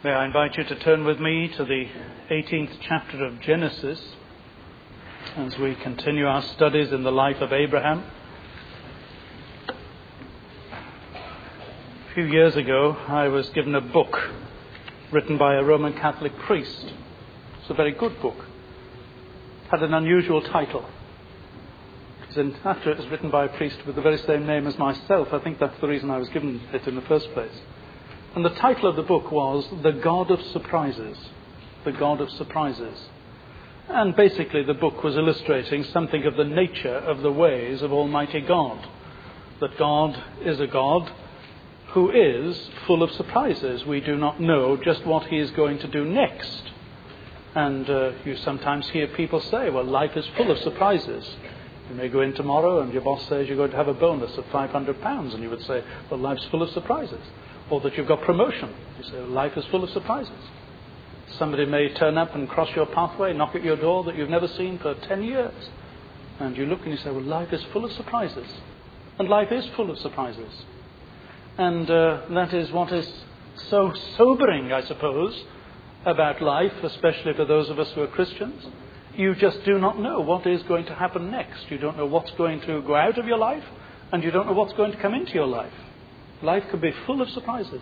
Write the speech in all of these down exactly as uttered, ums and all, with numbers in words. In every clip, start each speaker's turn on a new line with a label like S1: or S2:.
S1: May I invite you to turn with me to the eighteenth chapter of Genesis as we continue our studies in the life of Abraham. A few years ago, I was given a book written by a Roman Catholic priest. It's a very good book. It had an unusual title. After it was written by a priest with the very same name as myself, I think that's the reason I was given it in the first place. And the title of the book was The God of Surprises. The God of Surprises. And basically the book was illustrating something of the nature of the ways of Almighty God. That God is a God who is full of surprises. We do not know just what he is going to do next. And uh, you sometimes hear people say, well, life is full of surprises. You may go in tomorrow and your boss says you're going to have a bonus of five hundred pounds, and you would say, well, life's full of surprises. Or that you've got promotion. You say, well, life is full of surprises. Somebody may turn up and cross your pathway, knock at your door that you've never seen for ten years. And you look and you say, well, life is full of surprises. And life is full of surprises. And uh, that is what is so sobering, I suppose, about life, especially for those of us who are Christians. You just do not know what is going to happen next. You don't know what's going to go out of your life, and you don't know what's going to come into your life. Life could be full of surprises.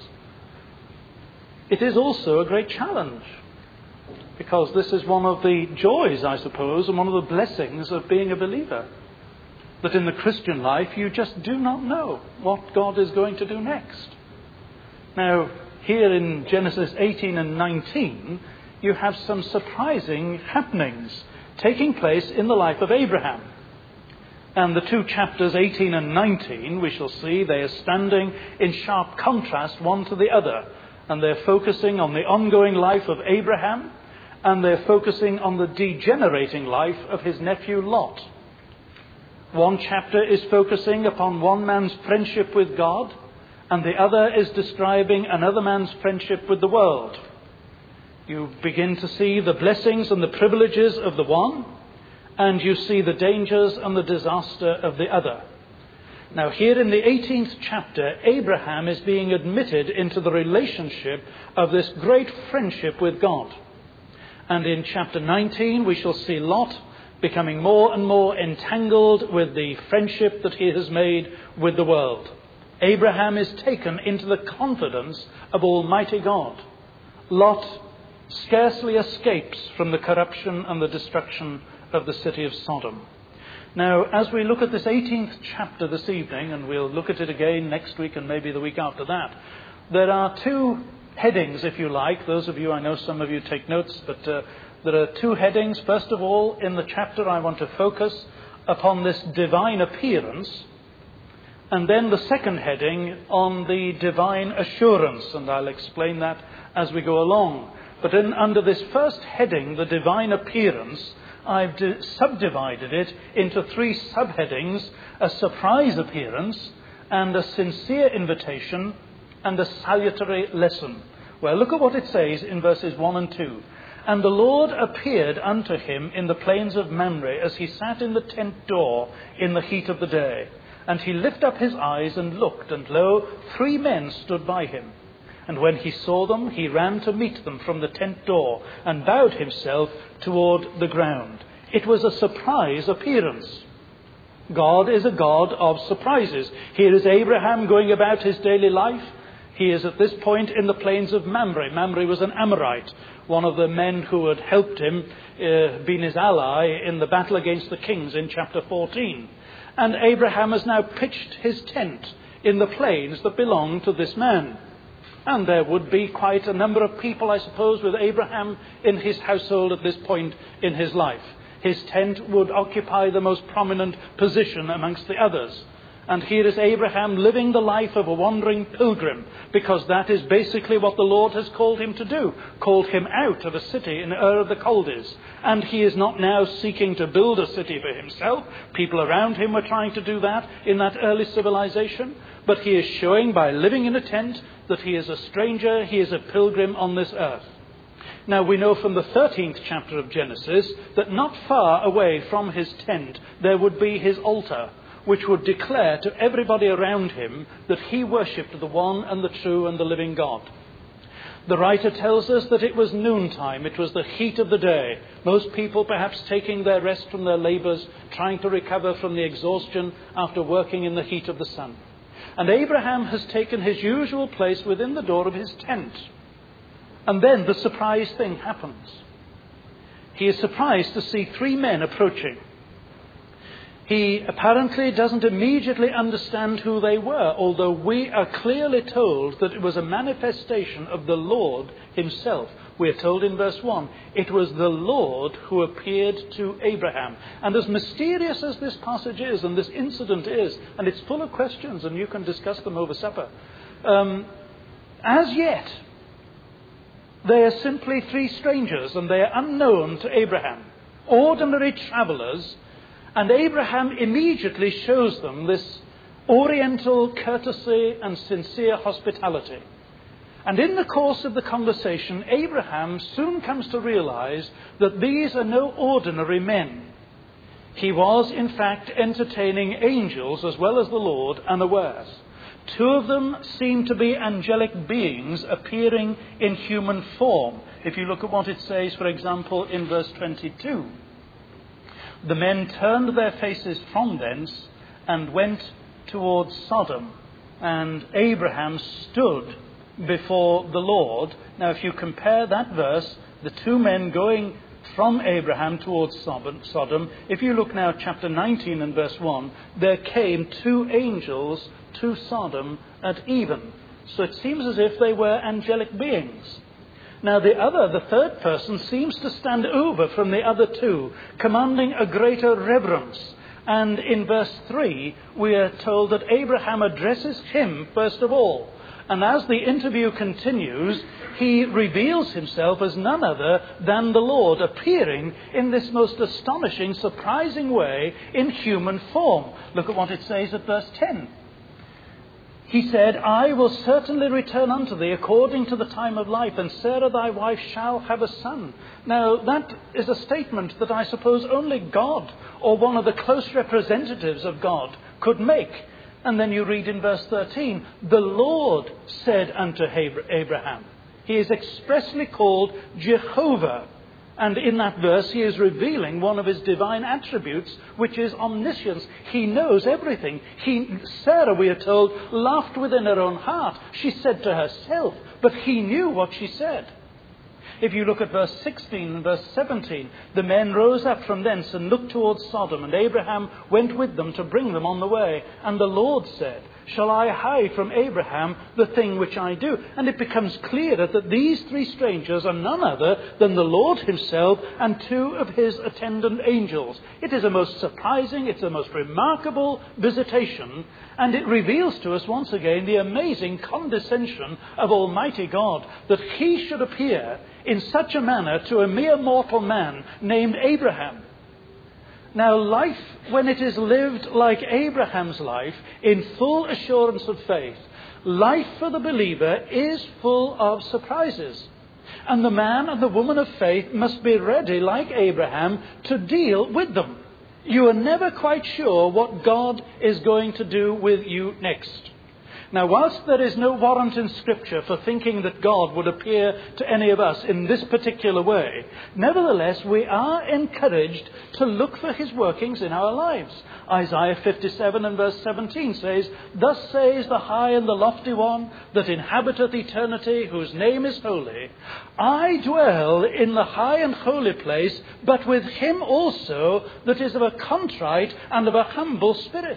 S1: It is also a great challenge, because this is one of the joys, I suppose, and one of the blessings of being a believer. That in the Christian life, you just do not know what God is going to do next. Now, here in Genesis eighteen and nineteen, you have some surprising happenings taking place in the life of Abraham. And the two chapters, eighteen and nineteen, we shall see they are standing in sharp contrast one to the other. And they're focusing on the ongoing life of Abraham, and they're focusing on the degenerating life of his nephew Lot. One chapter is focusing upon one man's friendship with God, and the other is describing another man's friendship with the world. You begin to see the blessings and the privileges of the one, and you see the dangers and the disaster of the other. Now here in the eighteenth chapter, Abraham is being admitted into the relationship of this great friendship with God. And in chapter nineteen, we shall see Lot becoming more and more entangled with the friendship that he has made with the world. Abraham is taken into the confidence of Almighty God. Lot scarcely escapes from the corruption and the destruction of the city of Sodom. Now, as we look at this eighteenth chapter this evening, and we'll look at it again next week and maybe the week after that, there are two headings, if you like. Those of you, I know some of you take notes, but uh, there are two headings. First of all, in the chapter I want to focus upon this divine appearance, and then the second heading on the divine assurance, and I'll explain that as we go along. But in, under this first heading, the divine appearance, I've d- subdivided it into three subheadings: a surprise appearance, and a sincere invitation, and a salutary lesson. Well, look at what it says in verses one and two. And the Lord appeared unto him in the plains of Mamre, as he sat in the tent door in the heat of the day. And he lifted up his eyes and looked, and lo, three men stood by him. And when he saw them, he ran to meet them from the tent door, and bowed himself toward the ground. It was a surprise appearance. God is a God of surprises. Here is Abraham going about his daily life. He is at this point in the plains of Mamre. Mamre was an Amorite, one of the men who had helped him, uh, been his ally in the battle against the kings in chapter fourteen. And Abraham has now pitched his tent in the plains that belong to this man. And there would be quite a number of people, I suppose, with Abraham in his household at this point in his life. His tent would occupy the most prominent position amongst the others. And here is Abraham living the life of a wandering pilgrim, because that is basically what the Lord has called him to do, called him out of a city in Ur of the Chaldees. And he is not now seeking to build a city for himself. People around him were trying to do that in that early civilization. But he is showing by living in a tent that he is a stranger, he is a pilgrim on this earth. Now we know from the thirteenth chapter of Genesis that not far away from his tent there would be his altar, which would declare to everybody around him that he worshipped the one and the true and the living God. The writer tells us that it was noontime. It was the heat of the day. Most people perhaps taking their rest from their labours, trying to recover from the exhaustion after working in the heat of the sun. And Abraham has taken his usual place within the door of his tent. And then the surprise thing happens. He is surprised to see three men approaching. He apparently doesn't immediately understand who they were, although we are clearly told that it was a manifestation of the Lord himself. We are told in verse one, it was the Lord who appeared to Abraham. And as mysterious as this passage is and this incident is, and it's full of questions and you can discuss them over supper, um, as yet they are simply three strangers and they are unknown to Abraham, ordinary travellers. And Abraham immediately shows them this oriental courtesy and sincere hospitality. And in the course of the conversation, Abraham soon comes to realize that these are no ordinary men. He was, in fact, entertaining angels as well as the Lord unawares. Two of them seem to be angelic beings appearing in human form. If you look at what it says, for example, in verse twenty-two. The men turned their faces from thence and went towards Sodom, and Abraham stood before the Lord. Now, if you compare that verse, the two men going from Abraham towards Sodom, if you look now at chapter nineteen and verse one, there came two angels to Sodom at even. So it seems as if they were angelic beings. Now the other, the third person, seems to stand over from the other two, commanding a greater reverence. And in verse three, we are told that Abraham addresses him first of all. And as the interview continues, he reveals himself as none other than the Lord, appearing in this most astonishing, surprising way in human form. Look at what it says at verse ten. He said, I will certainly return unto thee according to the time of life, and Sarah thy wife shall have a son. Now, that is a statement that I suppose only God, or one of the close representatives of God, could make. And then you read in verse thirteen, the Lord said unto Abraham. He is expressly called Jehovah. And in that verse, he is revealing one of his divine attributes, which is omniscience. He knows everything. He, Sarah, we are told, laughed within her own heart. She said to herself, but he knew what she said. If you look at verse sixteen and verse seventeen, the men rose up from thence and looked towards Sodom, and Abraham went with them to bring them on the way. And the Lord said, shall I hide from Abraham the thing which I do? And it becomes clearer that these three strangers are none other than the Lord himself and two of his attendant angels. It is a most surprising, it's a most remarkable visitation, and it reveals to us once again the amazing condescension of Almighty God, that he should appear in such a manner to a mere mortal man named Abraham. Now, life, when it is lived like Abraham's life, in full assurance of faith, life for the believer is full of surprises. And the man and the woman of faith must be ready, like Abraham, to deal with them. You are never quite sure what God is going to do with you next. Now, whilst there is no warrant in Scripture for thinking that God would appear to any of us in this particular way, nevertheless, we are encouraged to look for his workings in our lives. Isaiah fifty-seven and verse seventeen says, thus says the high and the lofty one that inhabiteth eternity, whose name is holy. I dwell in the high and holy place, but with him also that is of a contrite and of a humble spirit.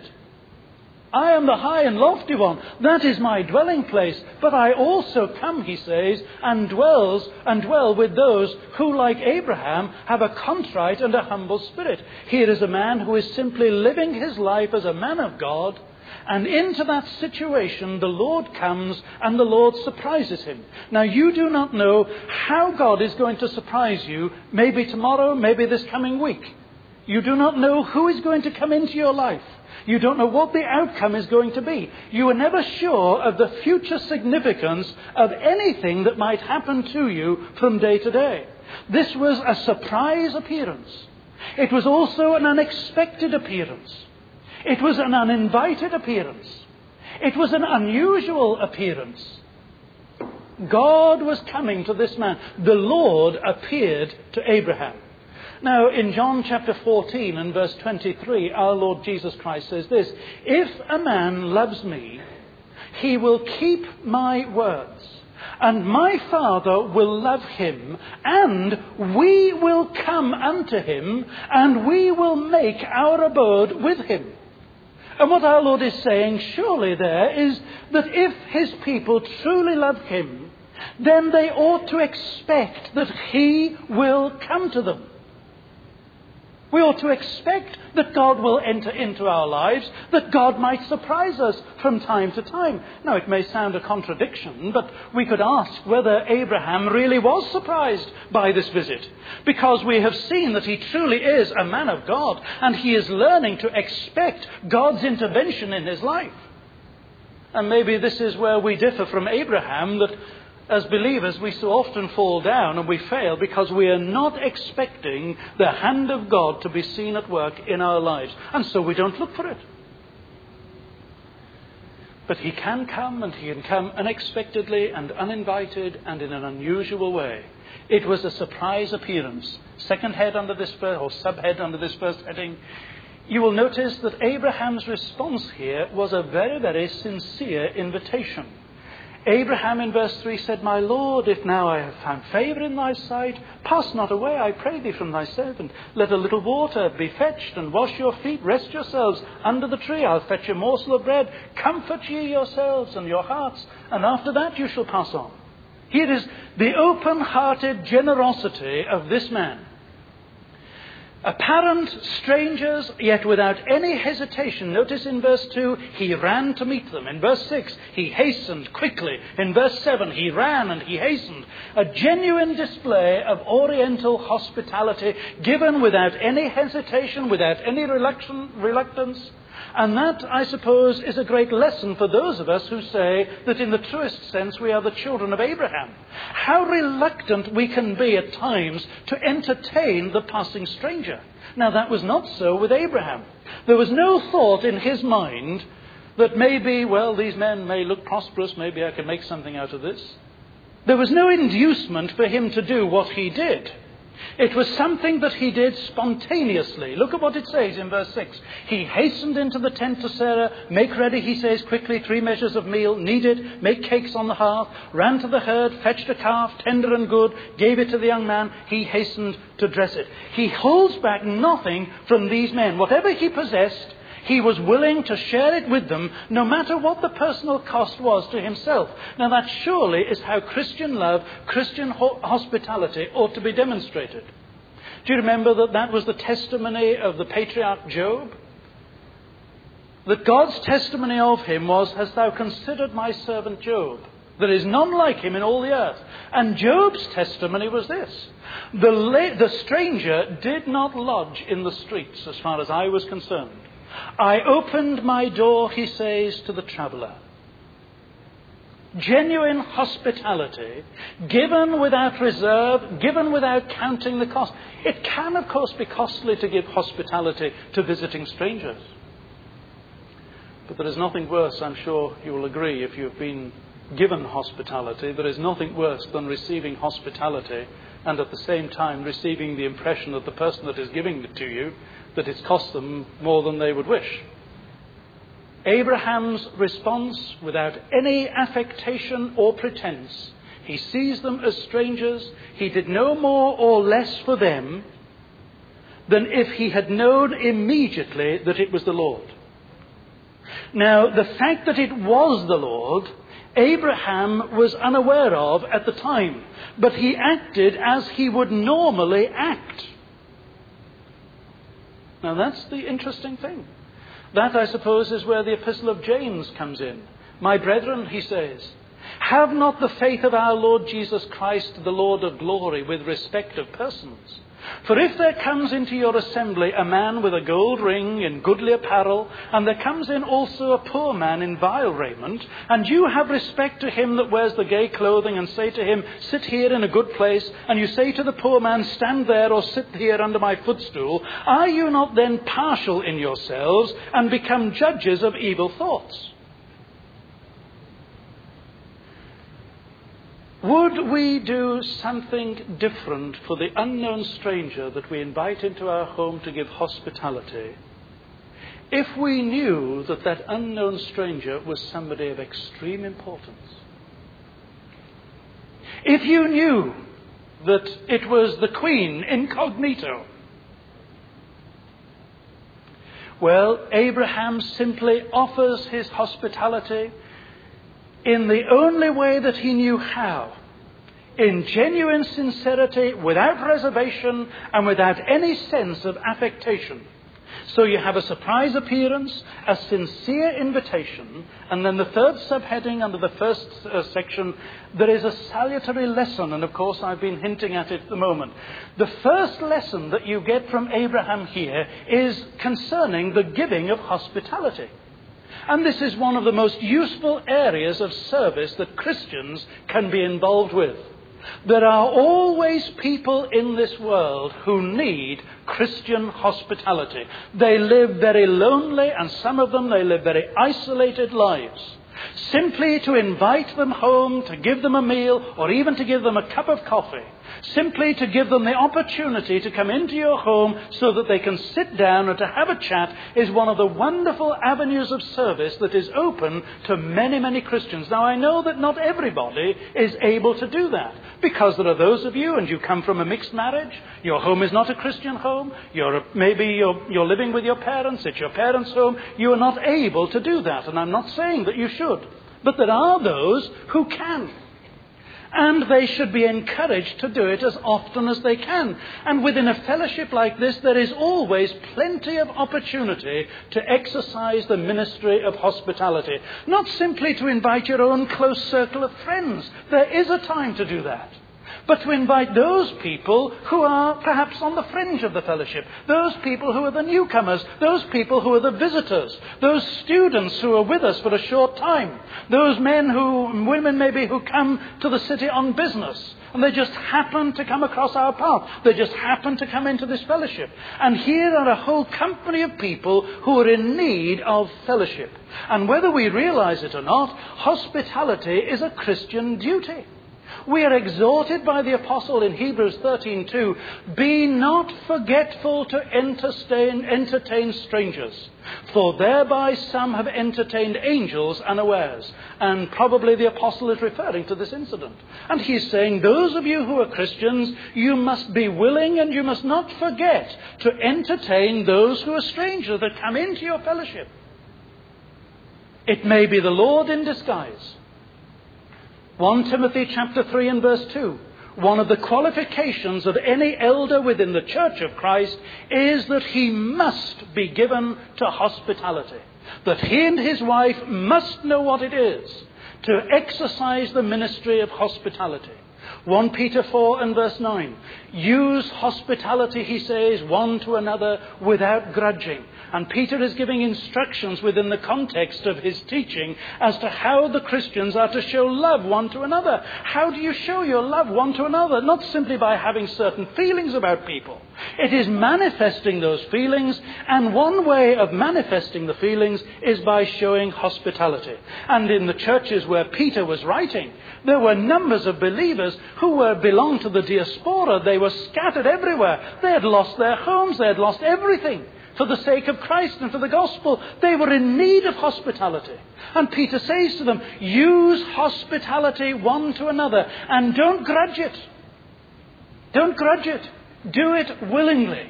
S1: I am the high and lofty one. That is my dwelling place. But I also come, he says, and dwells and dwell with those who, like Abraham, have a contrite and a humble spirit. Here is a man who is simply living his life as a man of God. And into that situation, the Lord comes and the Lord surprises him. Now, you do not know how God is going to surprise you, maybe tomorrow, maybe this coming week. You do not know who is going to come into your life. You don't know what the outcome is going to be. You are never sure of the future significance of anything that might happen to you from day to day. This was a surprise appearance. It was also an unexpected appearance. It was an uninvited appearance. It was an unusual appearance. God was coming to this man. The Lord appeared to Abraham. Now, in John chapter fourteen and verse twenty-three, our Lord Jesus Christ says this, "If a man loves me, he will keep my words, and my Father will love him, and we will come unto him, and we will make our abode with him." And what our Lord is saying surely there is that if his people truly love him, then they ought to expect that he will come to them. We ought to expect that God will enter into our lives, that God might surprise us from time to time. Now, it may sound a contradiction, but we could ask whether Abraham really was surprised by this visit, because we have seen that he truly is a man of God, and he is learning to expect God's intervention in his life. And maybe this is where we differ from Abraham, that as believers, we so often fall down and we fail because we are not expecting the hand of God to be seen at work in our lives. And so we don't look for it. But he can come, and he can come unexpectedly and uninvited and in an unusual way. It was a surprise appearance. Second head under this first, or subhead under this first heading. You will notice that Abraham's response here was a very, very sincere invitation. Abraham in verse three said, "My Lord, if now I have found favour in thy sight, pass not away, I pray thee, from thy servant. Let a little water be fetched, and wash your feet, rest yourselves under the tree. I'll fetch a morsel of bread. Comfort ye yourselves and your hearts, and after that you shall pass on." Here is the open-hearted generosity of this man. Apparent strangers, yet without any hesitation. Notice in verse two, he ran to meet them. In verse six, he hastened quickly. In verse seven, he ran and he hastened. A genuine display of oriental hospitality given without any hesitation, without any reluctance. And that, I suppose, is a great lesson for those of us who say that in the truest sense we are the children of Abraham. How reluctant we can be at times to entertain the passing stranger. Now, that was not so with Abraham. There was no thought in his mind that maybe, well, these men may look prosperous, maybe I can make something out of this. There was no inducement for him to do what he did. It was something that he did spontaneously. Look at what it says in verse six. He hastened into the tent to Sarah. Make ready, he says, quickly three measures of meal, kneaded, make cakes on the hearth, ran to the herd, fetched a calf, tender and good, gave it to the young man. He hastened to dress it. He holds back nothing from these men. Whatever he possessed, he was willing to share it with them, no matter what the personal cost was to himself. Now, that surely is how Christian love, Christian ho- hospitality ought to be demonstrated. Do you remember that that was the testimony of the patriarch Job? That God's testimony of him was, "Hast thou considered my servant Job? There is none like him in all the earth." And Job's testimony was this: the, la- the stranger did not lodge in the streets, as far as I was concerned. I opened my door, he says, to the traveller. Genuine hospitality, given without reserve, given without counting the cost. It can, of course, be costly to give hospitality to visiting strangers. But there is nothing worse, I'm sure you will agree, if you've been given hospitality, there is nothing worse than receiving hospitality and at the same time receiving the impression that the person that is giving it to you, that it's cost them more than they would wish. Abraham's response, without any affectation or pretense, he sees them as strangers. He did no more or less for them than if he had known immediately that it was the Lord. Now, the fact that it was the Lord, Abraham was unaware of at the time, but he acted as he would normally act. Now, that's the interesting thing. That, I suppose, is where the epistle of James comes in. My brethren, he says, have not the faith of our Lord Jesus Christ, the Lord of glory, with respect of persons. For if there comes into your assembly a man with a gold ring in goodly apparel, and there comes in also a poor man in vile raiment, and you have respect to him that wears the gay clothing, and say to him, sit here in a good place, and you say to the poor man, stand there or sit here under my footstool, are you not then partial in yourselves, and become judges of evil thoughts? Would we do something different for the unknown stranger that we invite into our home to give hospitality if we knew that that unknown stranger was somebody of extreme importance? If you knew that it was the Queen incognito, well, Abraham simply offers his hospitality in the only way that he knew how, in genuine sincerity, without reservation, and without any sense of affectation. So you have a surprise appearance, a sincere invitation, and then the third subheading under the first uh, section, there is a salutary lesson, and of course I've been hinting at it at the moment. The first lesson that you get from Abraham here is concerning the giving of hospitality. And this is one of the most useful areas of service that Christians can be involved with. There are always people in this world who need Christian hospitality. They live very lonely, and some of them, they live very isolated lives. Simply to invite them home, to give them a meal, or even to give them a cup of coffee, simply to give them the opportunity to come into your home so that they can sit down and to have a chat, is one of the wonderful avenues of service that is open to many, many Christians. Now, I know that not everybody is able to do that, because there are those of you, and you come from a mixed marriage, your home is not a Christian home, you're, maybe you're, you're living with your parents, it's your parents' home, you are not able to do that, and I'm not saying that you should. But there are those who can. And they should be encouraged to do it as often as they can. And within a fellowship like this, there is always plenty of opportunity to exercise the ministry of hospitality. Not simply to invite your own close circle of friends. There is a time to do that. But to invite those people who are perhaps on the fringe of the fellowship, those people who are the newcomers, those people who are the visitors, those students who are with us for a short time, those men who, women maybe, who come to the city on business, and they just happen to come across our path. They just happen to come into this fellowship. And here are a whole company of people who are in need of fellowship. And whether we realize it or not, hospitality is a Christian duty. We are exhorted by the apostle in Hebrews thirteen two, be not forgetful to entertain, entertain strangers, for thereby some have entertained angels unawares. And probably the apostle is referring to this incident. And he's saying, those of you who are Christians, you must be willing and you must not forget to entertain those who are strangers that come into your fellowship. It may be the Lord in disguise. First Timothy chapter three and verse two. One of the qualifications of any elder within the church of Christ is that he must be given to hospitality. That he and his wife must know what it is to exercise the ministry of hospitality. First Peter four and verse nine. Use hospitality, he says, one to another without grudging. And Peter is giving instructions within the context of his teaching as to how the Christians are to show love one to another. How do you show your love one to another? Not simply by having certain feelings about people. It is manifesting those feelings, and one way of manifesting the feelings is by showing hospitality. And in the churches where Peter was writing, there were numbers of believers who were belonged to the diaspora. They were scattered everywhere. They had lost their homes. They had lost everything. For the sake of Christ and for the gospel, they were in need of hospitality. And Peter says to them, use hospitality one to another, and don't grudge it. Don't grudge it. Do it willingly.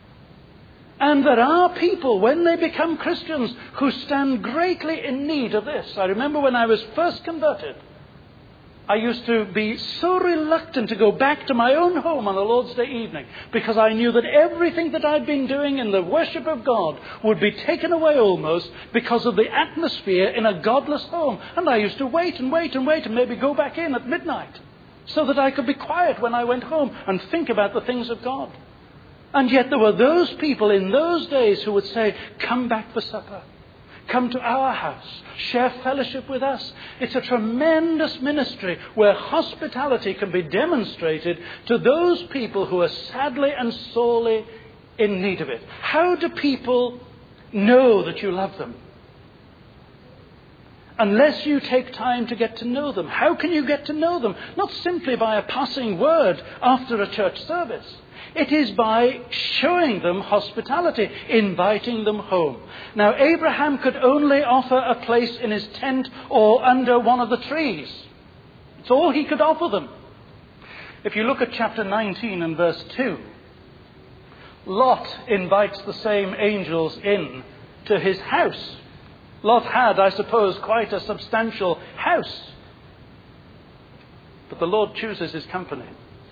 S1: And there are people, when they become Christians, who stand greatly in need of this. I remember when I was first converted, I used to be so reluctant to go back to my own home on a Lord's Day evening, because I knew that everything that I'd been doing in the worship of God would be taken away almost because of the atmosphere in a godless home. And I used to wait and wait and wait and maybe go back in at midnight so that I could be quiet when I went home and think about the things of God. And yet there were those people in those days who would say, come back for supper. Come to our house. Share fellowship with us. It's a tremendous ministry where hospitality can be demonstrated to those people who are sadly and sorely in need of it. How do people know that you love them? unless you take time to get to know them. How can you get to know them? Not simply by a passing word after a church service. It is by showing them hospitality, inviting them home. Now, Abraham could only offer a place in his tent or under one of the trees. It's all he could offer them. If you look at chapter nineteen and verse two, Lot invites the same angels in to his house. Lot had, I suppose, quite a substantial house. But the Lord chooses his company.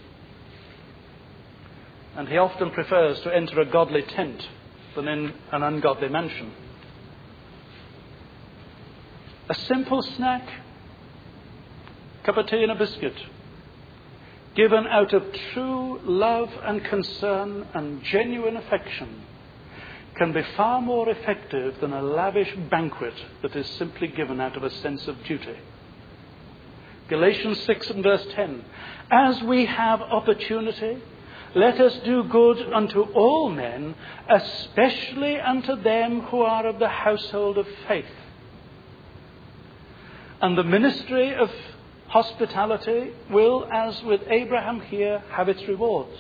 S1: And he often prefers to enter a godly tent than in an ungodly mansion. A simple snack, cup of tea and a biscuit, given out of true love and concern and genuine affection, can be far more effective than a lavish banquet that is simply given out of a sense of duty. Galatians six and verse ten. As we have opportunity, let us do good unto all men, especially unto them who are of the household of faith. And the ministry of hospitality will, as with Abraham here, have its rewards.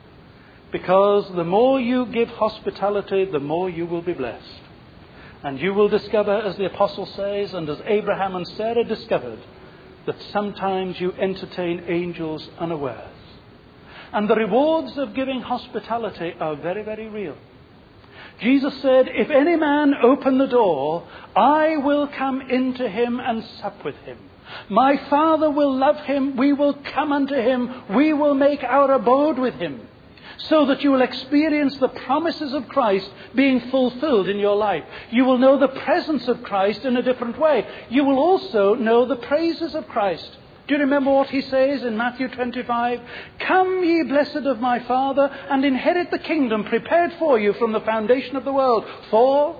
S1: Because the more you give hospitality, the more you will be blessed. And you will discover, as the apostle says, and as Abraham and Sarah discovered, that sometimes you entertain angels unawares. And the rewards of giving hospitality are very, very real. Jesus said, if any man open the door, I will come into him and sup with him. My Father will love him, we will come unto him, we will make our abode with him. So that you will experience the promises of Christ being fulfilled in your life. You will know the presence of Christ in a different way. You will also know the praises of Christ. Do you remember what he says in Matthew twenty-five? Come ye blessed of my Father, and inherit the kingdom prepared for you from the foundation of the world. For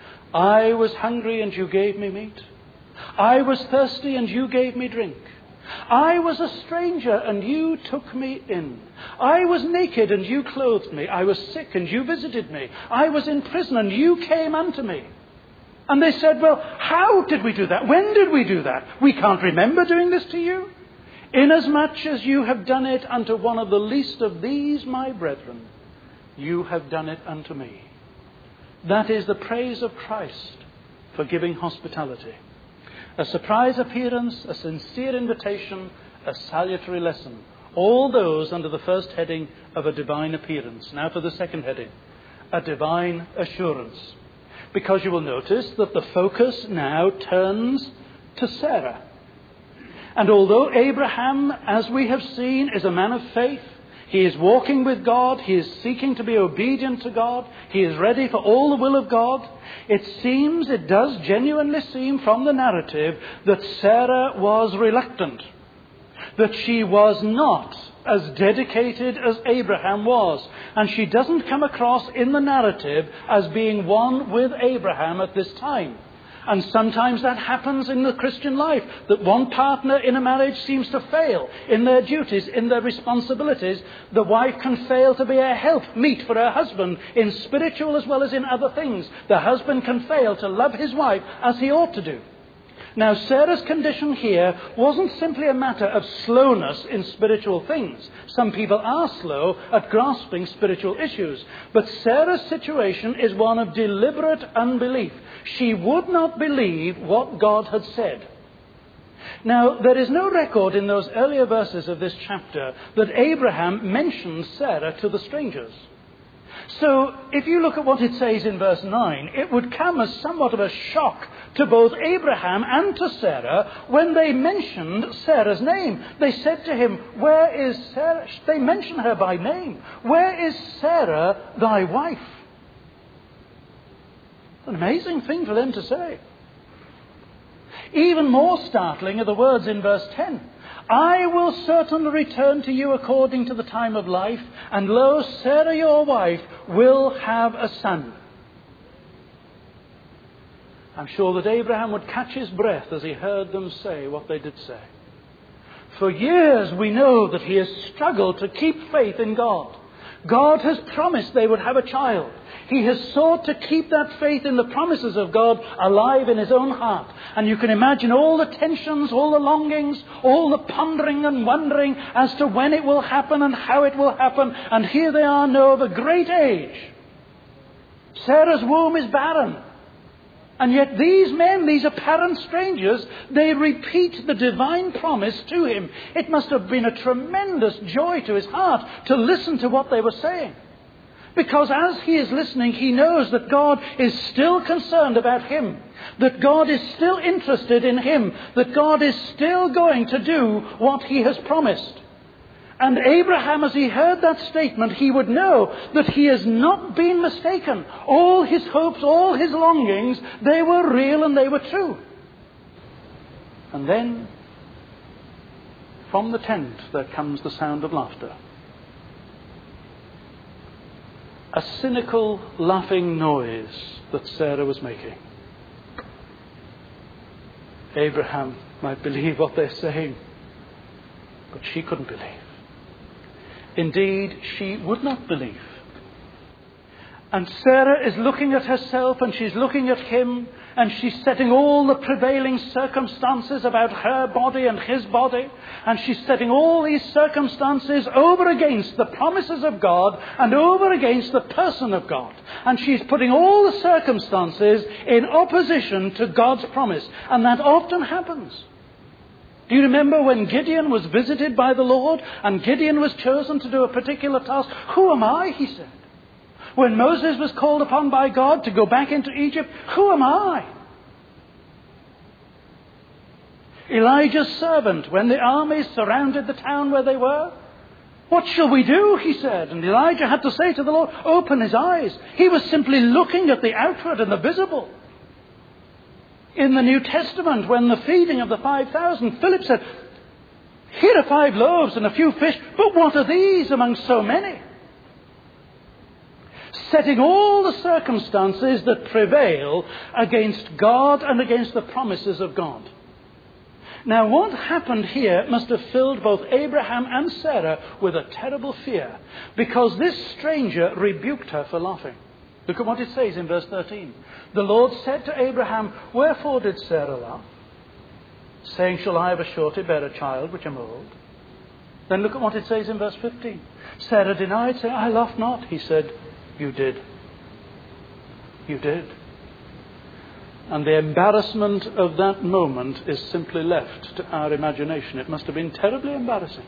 S1: I was hungry and you gave me meat. I was thirsty and you gave me drink. I was a stranger and you took me in. I was naked and you clothed me. I was sick and you visited me. I was in prison and you came unto me. And they said, well, how did we do that? When did we do that? We can't remember doing this to you. Inasmuch as you have done it unto one of the least of these my brethren, you have done it unto me. That is the praise of Christ for giving hospitality. A surprise appearance, a sincere invitation, a salutary lesson. All those under the first heading of a divine appearance. Now for the second heading, a divine assurance. Because you will notice that the focus now turns to Sarah. And although Abraham, as we have seen, is a man of faith, he is walking with God, he is seeking to be obedient to God, he is ready for all the will of God, it seems, it does genuinely seem from the narrative that Sarah was reluctant, that she was not as dedicated as Abraham was. And she doesn't come across in the narrative as being one with Abraham at this time. And sometimes that happens in the Christian life, that one partner in a marriage seems to fail in their duties, in their responsibilities. The wife can fail to be a help meet for her husband in spiritual as well as in other things. The husband can fail to love his wife as he ought to do. Now, Sarah's condition here wasn't simply a matter of slowness in spiritual things. Some people are slow at grasping spiritual issues. But Sarah's situation is one of deliberate unbelief. She would not believe what God had said. Now, there is no record in those earlier verses of this chapter that Abraham mentions Sarah to the strangers. So, if you look at what it says in verse nine, it would come as somewhat of a shock to both Abraham and to Sarah when they mentioned Sarah's name. They said to him, where is Sarah? They mention her by name. Where is Sarah, thy wife? An amazing thing for them to say. Even more startling are the words in verse ten. I will certainly return to you according to the time of life, and lo, Sarah your wife will have a son. I'm sure that Abraham would catch his breath as he heard them say what they did say. For years we know that he has struggled to keep faith in God. God has promised they would have a child. He has sought to keep that faith in the promises of God alive in his own heart. And you can imagine all the tensions, all the longings, all the pondering and wondering as to when it will happen and how it will happen. And here they are now of a great age. Sarah's womb is barren. And yet these men, these apparent strangers, they repeat the divine promise to him. It must have been a tremendous joy to his heart to listen to what they were saying. Because as he is listening, he knows that God is still concerned about him. That God is still interested in him. That God is still going to do what he has promised. And Abraham, as he heard that statement, he would know that he has not been mistaken. All his hopes, all his longings, they were real and they were true. And then, from the tent, there comes the sound of laughter. A cynical, laughing noise that Sarah was making. Abraham might believe what they're saying, but she couldn't believe. Indeed, she would not believe. And Sarah is looking at herself and she's looking at him and she's setting all the prevailing circumstances about her body and his body. And she's setting all these circumstances over against the promises of God and over against the person of God. And she's putting all the circumstances in opposition to God's promise. And that often happens. Do you remember when Gideon was visited by the Lord and Gideon was chosen to do a particular task? Who am I, he said. When Moses was called upon by God to go back into Egypt, who am I? Elijah's servant, when the armies surrounded the town where they were, what shall we do, he said. And Elijah had to say to the Lord, open his eyes. He was simply looking at the outward and the visible. In the New Testament, when the feeding of the five thousand, Philip said, here are five loaves and a few fish, but what are these among so many? Setting all the circumstances that prevail against God and against the promises of God. Now, what happened here must have filled both Abraham and Sarah with a terrible fear, because this stranger rebuked her for laughing. Look at what it says in verse thirteen. The Lord said to Abraham, wherefore did Sarah laugh? Saying, shall I of a surety bear a child which am old? Then look at what it says in verse fifteen. Sarah denied, saying, I laughed not. He said, you did. You did. And the embarrassment of that moment is simply left to our imagination. It must have been terribly embarrassing.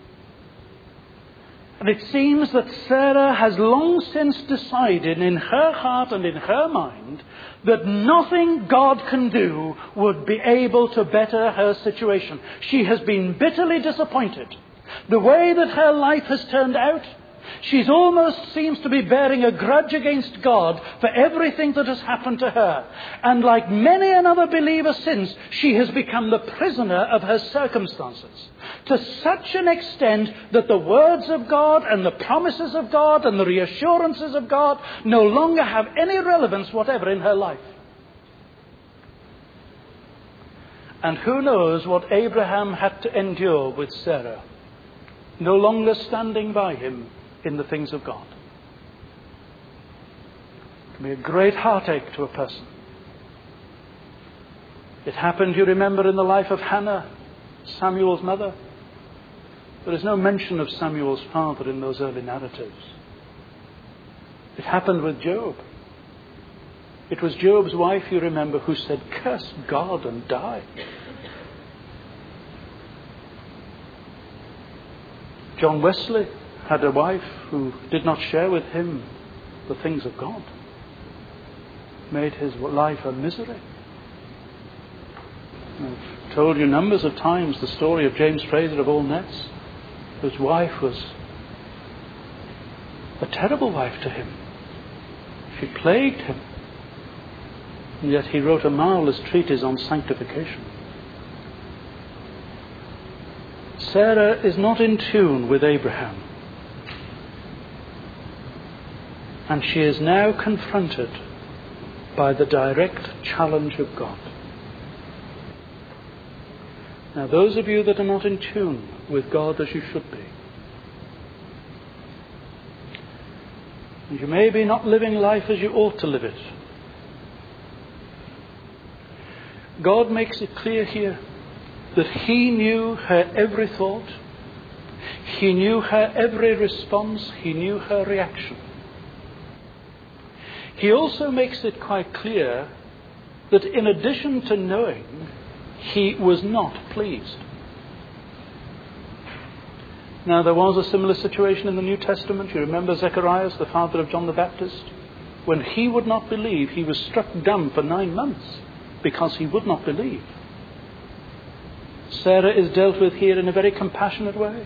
S1: And it seems that Sarah has long since decided in her heart and in her mind that nothing God can do would be able to better her situation. She has been bitterly disappointed. The way that her life has turned out, she's almost seems to be bearing a grudge against God for everything that has happened to her. And like many another believer since, she has become the prisoner of her circumstances. To such an extent that the words of God and the promises of God and the reassurances of God no longer have any relevance whatever in her life. And who knows what Abraham had to endure with Sarah, no longer standing by him in the things of God. It can be a great heartache to a person. It happened, you remember, in the life of Hannah, Samuel's mother. There is no mention of Samuel's father in those early narratives. It happened with Job. It was Job's wife, you remember, who said, curse God and die. John Wesley had a wife who did not share with him the things of God. Made his life a misery. I've told you numbers of times the story of James Fraser of Allness, whose wife was a terrible wife to him. She plagued him. And yet he wrote a marvelous treatise on sanctification. Sarah is not in tune with Abraham. And she is now confronted by the direct challenge of God. Now, those of you that are not in tune with God as you should be, And you may be not living life as you ought to live it. God makes it clear here that He knew her every thought. He knew her every response. He knew her reaction. He also makes it quite clear that in addition to knowing, He was not pleased. Now, there was a similar situation in the New Testament. You remember Zacharias, the father of John the Baptist? When he would not believe, he was struck dumb for nine months because he would not believe. Sarah is dealt with here in a very compassionate way,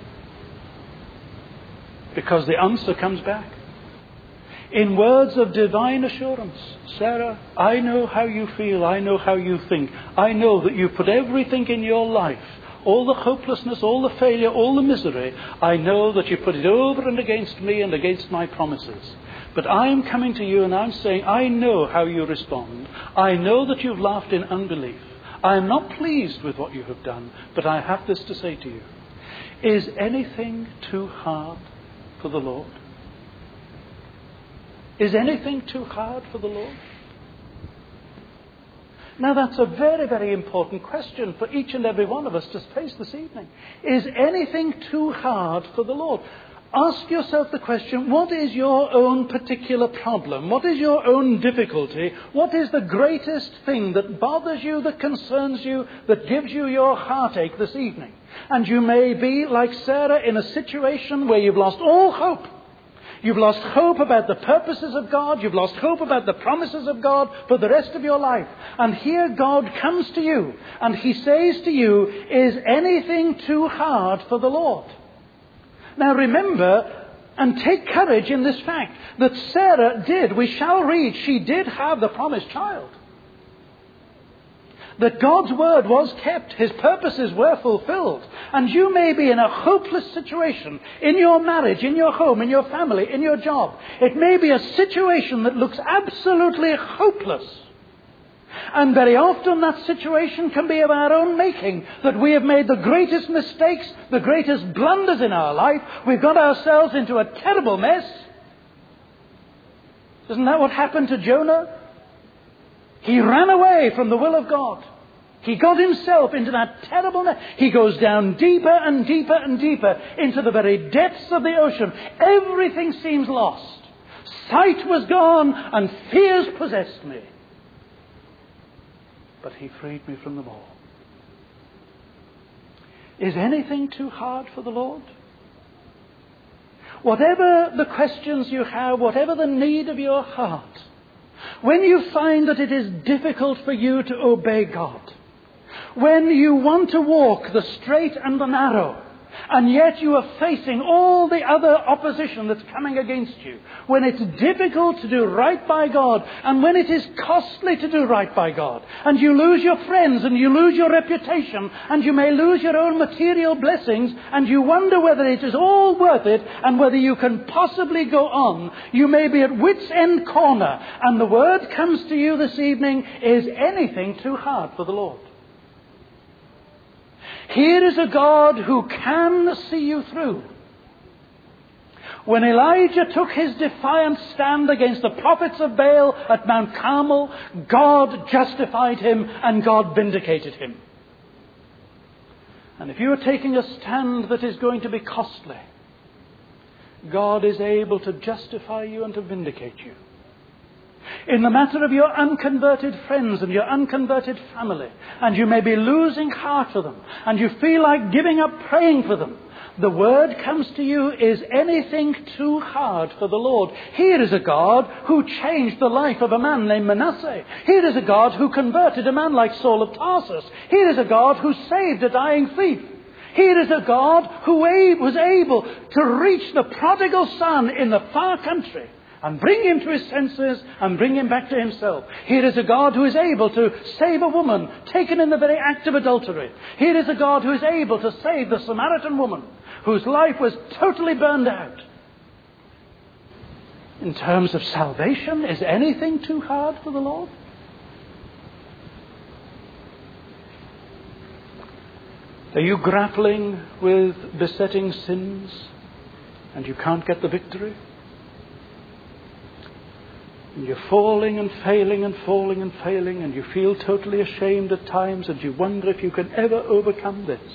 S1: because the answer comes back in words of divine assurance. Sarah, I know how you feel. I know how you think. I know that you put everything in your life, all the hopelessness, all the failure, all the misery. I know that you put it over and against me and against my promises. But I am coming to you and I'm saying, I know how you respond. I know that you've laughed in unbelief. I am not pleased with what you have done, but I have this to say to you. Is anything too hard for the Lord? Is anything too hard for the Lord? Now, that's a very, very important question for each and every one of us to face this evening. Is anything too hard for the Lord? Ask yourself the question, what is your own particular problem? What is your own difficulty? What is the greatest thing that bothers you, that concerns you, that gives you your heartache this evening? And you may be, like Sarah, in a situation where you've lost all hope. You've lost hope about the purposes of God. You've lost hope about the promises of God for the rest of your life. And here God comes to you and He says to you, is anything too hard for the Lord? Now remember and take courage in this fact that Sarah did, we shall read, she did have the promised child. That God's word was kept, His purposes were fulfilled. And you may be in a hopeless situation in your marriage, in your home, in your family, in your job. It may be a situation that looks absolutely hopeless. And very often that situation can be of our own making, that we have made the greatest mistakes, the greatest blunders in our life. We've got ourselves into a terrible mess. Isn't that what happened to Jonah? He ran away from the will of God. He got himself into that terrible mess. He goes down deeper and deeper and deeper into the very depths of the ocean. Everything seems lost. Sight was gone and fears possessed me. But He freed me from them all. Is anything too hard for the Lord? Whatever the questions you have, whatever the need of your heart, when you find that it is difficult for you to obey God, when you want to walk the straight and the narrow, and yet you are facing all the other opposition that's coming against you, when it's difficult to do right by God, and when it is costly to do right by God, and you lose your friends, and you lose your reputation, and you may lose your own material blessings, and you wonder whether it is all worth it, and whether you can possibly go on, you may be at wit's end corner, and the word comes to you this evening, is anything too hard for the Lord? Here is a God who can see you through. When Elijah took his defiant stand against the prophets of Baal at Mount Carmel, God justified him and God vindicated him. And if you are taking a stand that is going to be costly, God is able to justify you and to vindicate you. In the matter of your unconverted friends and your unconverted family, and you may be losing heart for them, and you feel like giving up praying for them, the word comes to you, is anything too hard for the Lord? Here is a God who changed the life of a man named Manasseh. Here is a God who converted a man like Saul of Tarsus. Here is a God who saved a dying thief. Here is a God who was able to reach the prodigal son in the far country and bring him to his senses and bring him back to himself. Here is a God who is able to save a woman taken in the very act of adultery. Here is a God who is able to save the Samaritan woman whose life was totally burned out. In terms of salvation, is anything too hard for the Lord? Are you grappling with besetting sins and you can't get the victory? And you're falling and failing and falling and failing, and you feel totally ashamed at times, and you wonder if you can ever overcome this.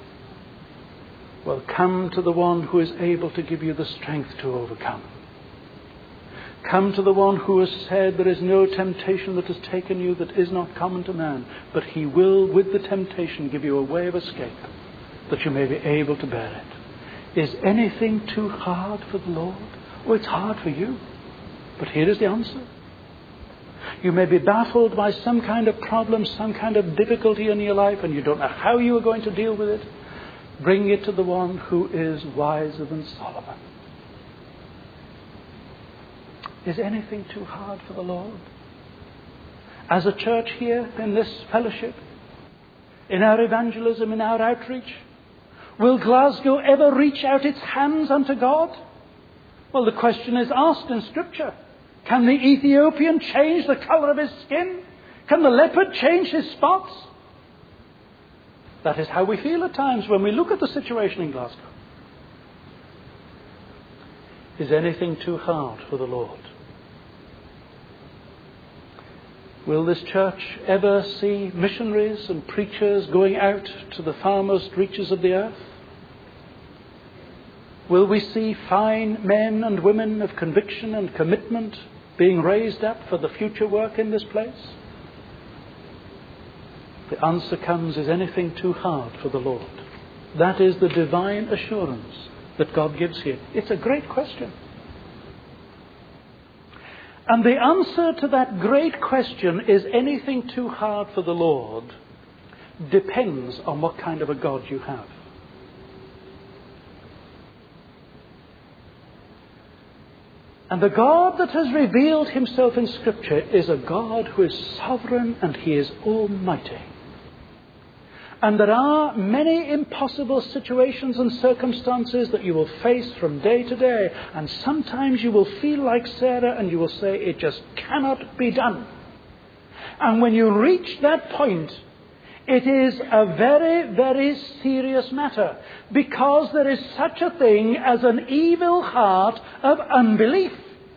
S1: Well, come to the one who is able to give you the strength to overcome. Come to the one who has said there is no temptation that has taken you that is not common to man, but he will, with the temptation, give you a way of escape that you may be able to bear it. Is anything too hard for the Lord? Oh, it's hard for you. But here is the answer. You may be baffled by some kind of problem, some kind of difficulty in your life, and you don't know how you are going to deal with it. Bring it to the one who is wiser than Solomon. Is anything too hard for the Lord? As a church here in this fellowship, in our evangelism, in our outreach, will Glasgow ever reach out its hands unto God? Well, the question is asked in Scripture. Can the Ethiopian change the colour of his skin? Can the leopard change his spots? That is how we feel at times when we look at the situation in Glasgow. Is anything too hard for the Lord? Will this church ever see missionaries and preachers going out to the farmost reaches of the earth? Will we see fine men and women of conviction and commitment being raised up for the future work in this place? The answer comes, is anything too hard for the Lord? That is the divine assurance that God gives here. It's a great question. And the answer to that great question, is anything too hard for the Lord, depends on what kind of a God you have. And the God that has revealed himself in Scripture is a God who is sovereign and he is almighty. And there are many impossible situations and circumstances that you will face from day to day. And sometimes you will feel like Sarah and you will say, it just cannot be done. And when you reach that point, it is a very, very serious matter, because there is such a thing as an evil heart of unbelief.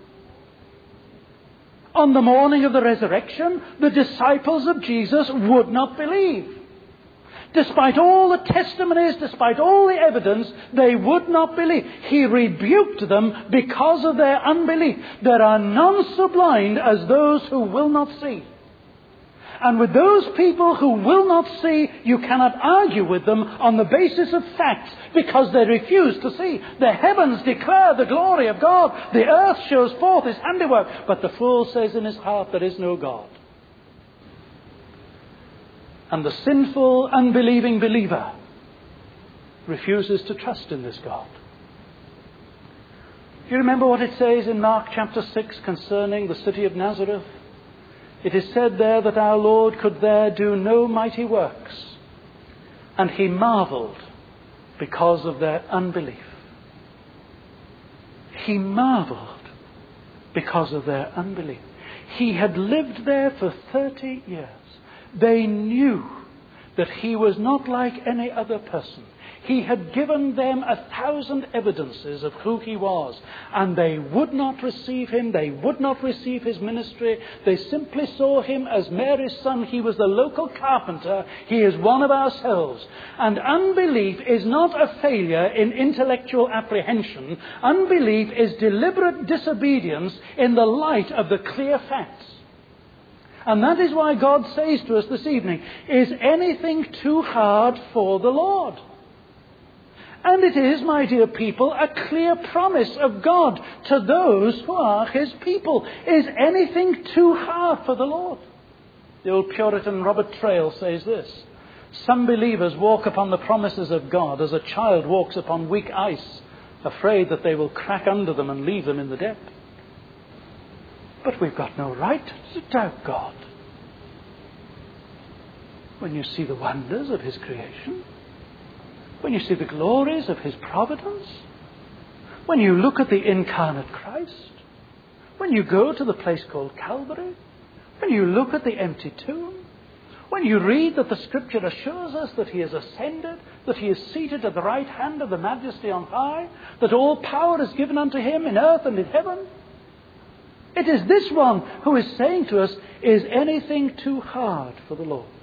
S1: On the morning of the resurrection, the disciples of Jesus would not believe. Despite all the testimonies, despite all the evidence, they would not believe. He rebuked them because of their unbelief. There are none so blind as those who will not see. And with those people who will not see, you cannot argue with them on the basis of facts, because they refuse to see. The heavens declare the glory of God. The earth shows forth his handiwork. But the fool says in his heart, there is no God. And the sinful, unbelieving believer refuses to trust in this God. Do you remember what it says in Mark chapter six concerning the city of Nazareth? It is said there that our Lord could there do no mighty works, and he marveled because of their unbelief. He marveled because of their unbelief. He had lived there for thirty years. They knew that he was not like any other person. He had given them a thousand evidences of who he was, and they would not receive him. They would not receive his ministry. They simply saw him as Mary's son. He was the local carpenter. He is one of ourselves. And unbelief is not a failure in intellectual apprehension. Unbelief is deliberate disobedience in the light of the clear facts. And that is why God says to us this evening, is anything too hard for the Lord? And it is, my dear people, a clear promise of God to those who are his people. Is anything too hard for the Lord? The old Puritan Robert Traill says this: some believers walk upon the promises of God as a child walks upon weak ice, afraid that they will crack under them and leave them in the depth. But we've got no right to doubt God. When you see the wonders of his creation, when you see the glories of his providence, when you look at the incarnate Christ, when you go to the place called Calvary, when you look at the empty tomb, when you read that the Scripture assures us that he has ascended, that he is seated at the right hand of the Majesty on high, that all power is given unto him in earth and in heaven, It is this one who is saying to us, is anything too hard for the Lord?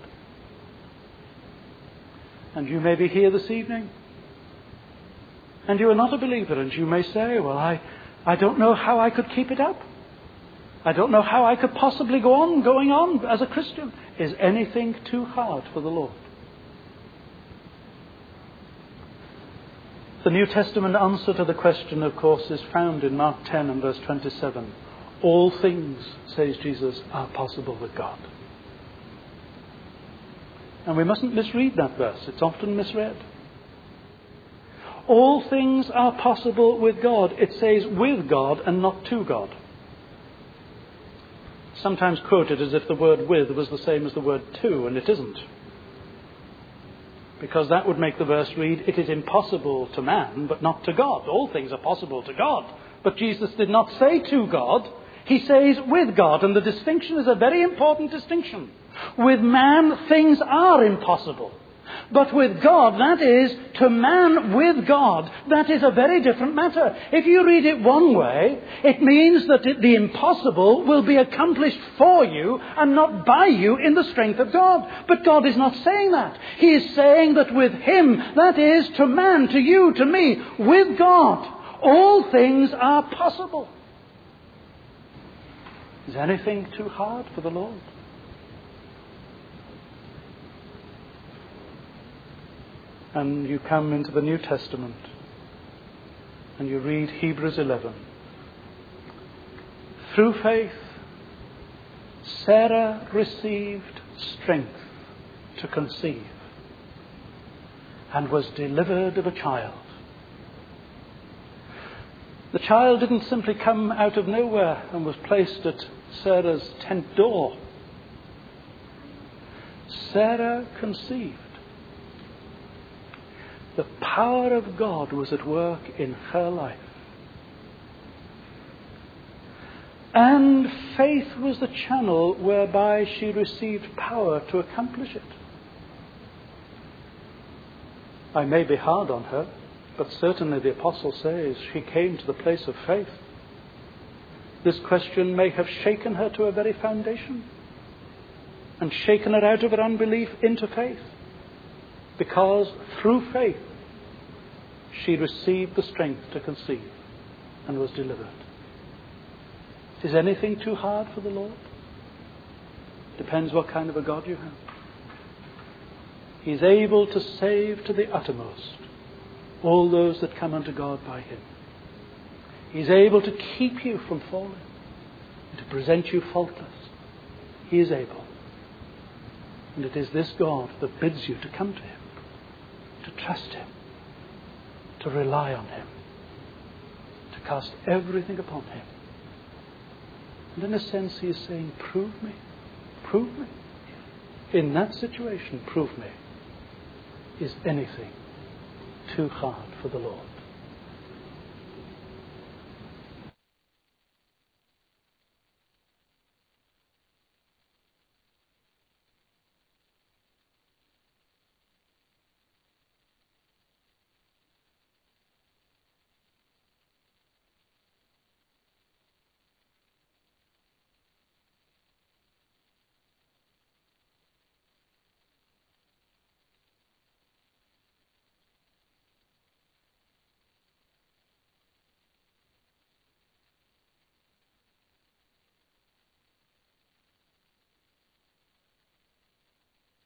S1: And you may be here this evening, and you are not a believer, and you may say, well, I, I don't know how I could keep it up. I don't know how I could possibly go on going on as a Christian. Is anything too hard for the Lord? The New Testament answer to the question, of course, is found in Mark ten and verse twenty-seven. All things, says Jesus, are possible with God. And we mustn't misread that verse. It's often misread. All things are possible with God. It says with God and not to God. Sometimes quoted as if the word with was the same as the word to, and it isn't. Because that would make the verse read, it is impossible to man, but not to God. All things are possible to God. But Jesus did not say to God. He says with God, and the distinction is a very important distinction. With man, things are impossible. But with God, that is, to man with God, that is a very different matter. If you read it one way, it means that it, the impossible will be accomplished for you and not by you in the strength of God. But God is not saying that. He is saying that with Him, that is, to man, to you, to me, with God, all things are possible. Is anything too hard for the Lord? And you come into the New Testament and you read Hebrews eleven. Through faith, Sarah received strength to conceive and was delivered of a child. The child didn't simply come out of nowhere and was placed at Sarah's tent door. Sarah conceived. The power of God was at work in her life. And faith was the channel whereby she received power to accomplish it. I may be hard on her, but certainly the apostle says she came to the place of faith. This question may have shaken her to her very foundation and shaken her out of her unbelief into faith, because through faith she received the strength to conceive and was delivered. Is anything too hard for the Lord? Depends what kind of a God you have. He's able to save to the uttermost all those that come unto God by Him. He's able to keep you from falling and to present you faultless. He is able. And it is this God that bids you to come to Him, to trust Him, to rely on Him, to cast everything upon Him. And in a sense He is saying, prove me, prove me. In that situation, prove me. Is anything too hard for the Lord?